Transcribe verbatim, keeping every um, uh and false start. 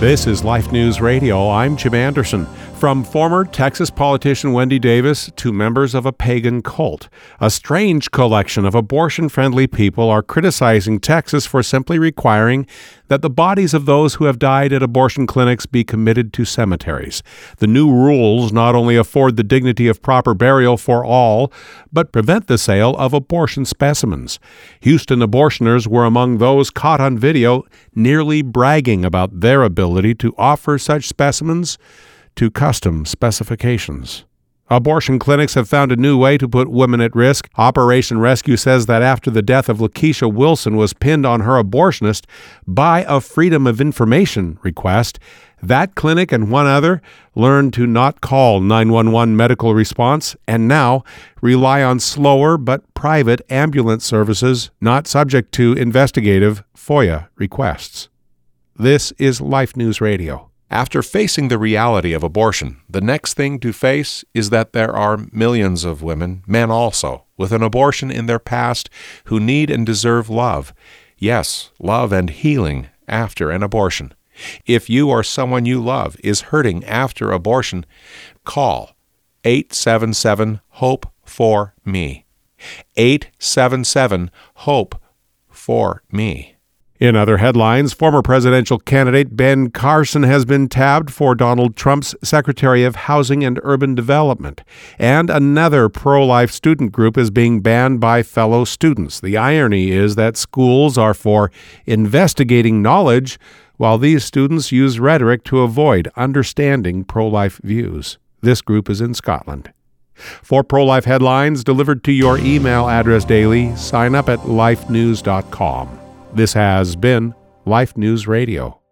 This is Life News Radio. I'm Jim Anderson. From former Texas politician Wendy Davis to members of a pagan cult, a strange collection of abortion-friendly people are criticizing Texas for simply requiring that the bodies of those who have died at abortion clinics be committed to cemeteries. The new rules not only afford the dignity of proper burial for all, but prevent the sale of abortion specimens. Houston abortioners were among those caught on video nearly bragging about their ability to offer such specimens to custom specifications. Abortion clinics have found a new way to put women at risk. Operation Rescue says that after the death of Lakeisha Wilson was pinned on her abortionist by a Freedom of Information request, that clinic and one other learned to not call nine one one medical response and now rely on slower but private ambulance services not subject to investigative FOIA requests. This is Life News Radio. After facing the reality of abortion, the next thing to face is that there are millions of women, men also, with an abortion in their past who need and deserve love. Yes, love and healing after an abortion. If you or someone you love is hurting after abortion, call eight seven seven HOPE for me. eight seven seven HOPE for me. In other headlines, former presidential candidate Ben Carson has been tabbed for Donald Trump's Secretary of Housing and Urban Development, and another pro-life student group is being banned by fellow students. The irony is that schools are for investigating knowledge, while these students use rhetoric to avoid understanding pro-life views. This group is in Scotland. For pro-life headlines delivered to your email address daily, sign up at life news dot com. This has been Life News Radio.